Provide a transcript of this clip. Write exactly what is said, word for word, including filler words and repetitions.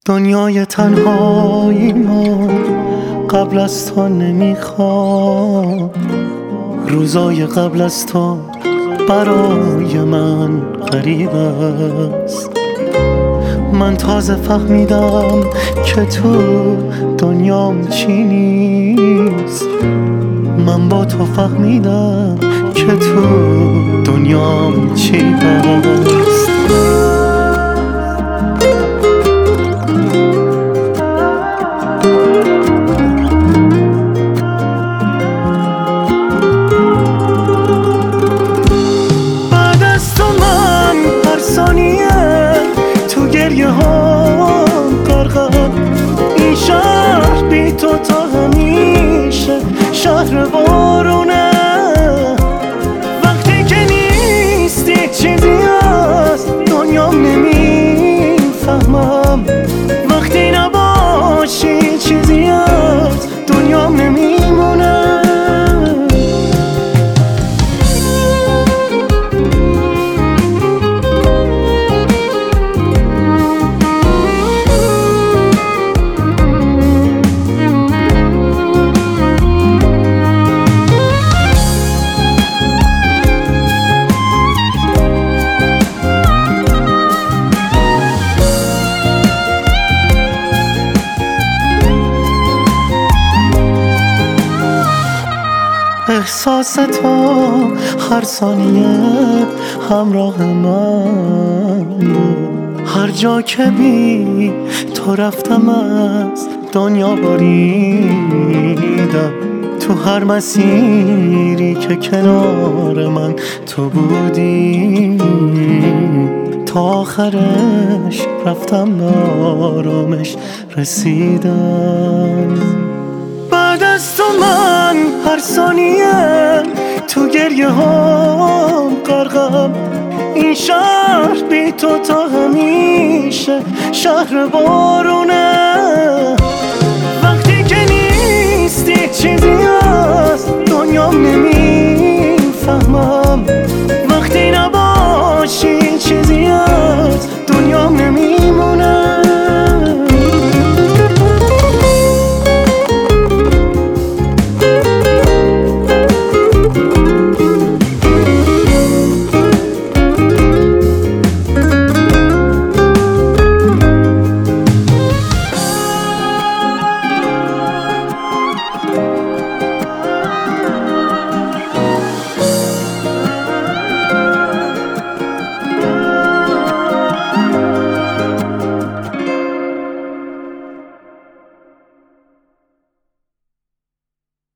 دنیای تنهایی ما قبل از تو نمیخواد، روزای قبل از تو برای من غریب است. من تازه فهمیدم که تو دنیام چی نیست، من با تو فهمیدم که تو دنیام چی هست. بعد از تو من هر ثانیه تو گریه ها غرقم، این شهر بی تو تا همیشه شهر بارونه. وقتی که نیستی چیزی از دنیام نمیفهمم، وقتی نباشی چیزی از دنیام نمیمونه. احساس تو هر ثانیه همراه من بود، هر جا که بی تو رفتم از دنیا بریدم. تو هر مسیری که کنار من تو بودی، تا آخرش رفتم به آرامش رسیدم. بعد از تو من هر ثانیه تو گریه ها غرقم، این شهر بی تو تا همیشه شهر بارونه. وقتی که نیستی چیزی از دنیام نمی